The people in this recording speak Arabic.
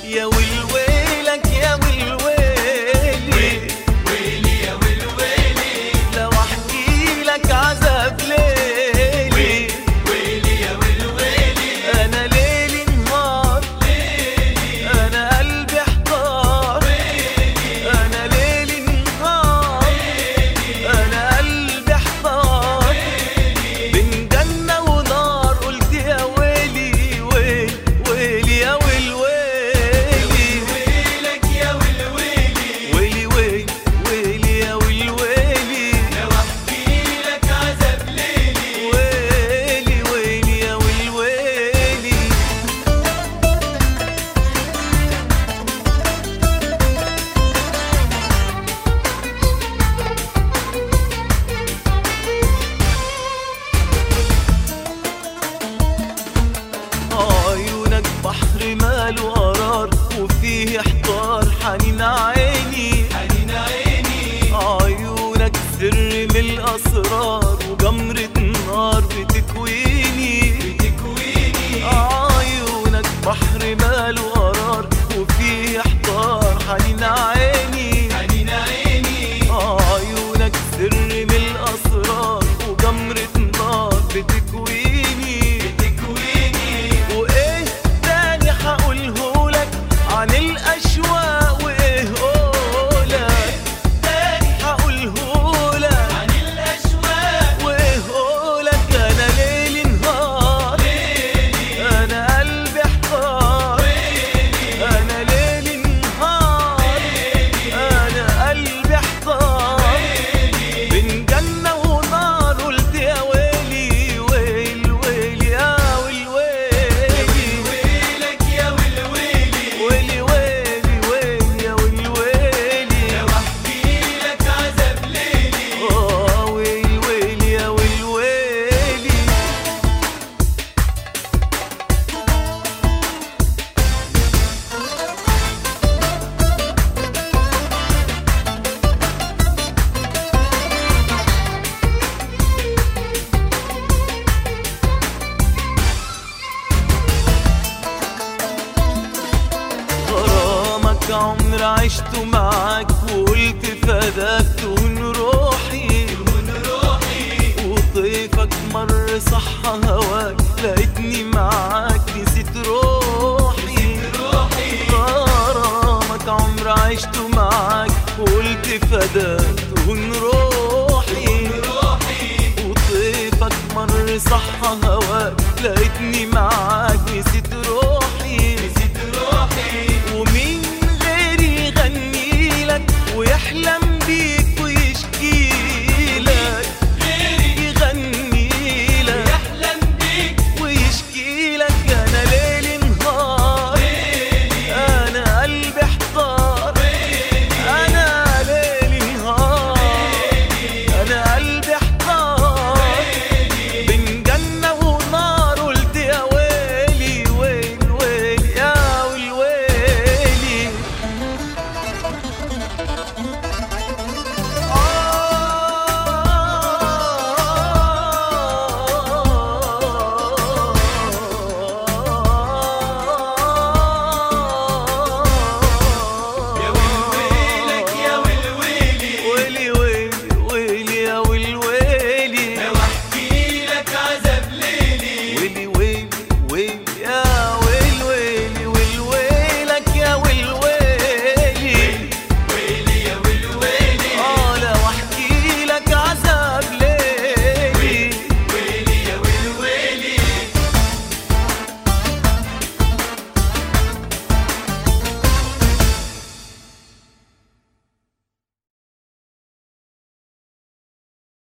يا ويلك يا ويلي ويلي يا ويلي لو احكي لك عذاب ليلي ويلي يا ويلي انا ليلي نهار انا قلبي احتار انا ليلي نهار انا قلبي احتار بين جنة ونار قلت يا ويلي ويلي يا ويلي ويلك يا ويلي ويلي يا ويلي لو احكي لك عذاب ليلي ويلي يا ويلي عيونك بحر ماله قرار وفيه احتار حنين عيني حنين عيني عيونك سر من الاسرار وجمرة نار بتكويني بتكويني عيونك بحر ماله قرار وفيه احتار حنين عيني حنين عيني عيونك سر من الاسرار وجمرة نار بتكويني بتكويني وايه تاني هقولهولك عن الاشواق وايه قولك تاني هقولهولك عن الاشواق وايه قولك انا ليلي نهار انا قلبي احتار انا ليلي نهار انا قلبي احتار بين جنة ونار قلت يا ويلي يا ويلي ويلك يا ويلي ويلي يا ويلي لو احكي لك عذاب ليلي ويلي يا ويلي غرامك عمر عشته معاك وقلت فداك تهون روحي وطيفك مر صح هواك لقيتني معاك نسيت روحي غرامك عمر عشته معاك وقلت فداك تهون روحي وطيفك مر صح هواك لقيتني معاك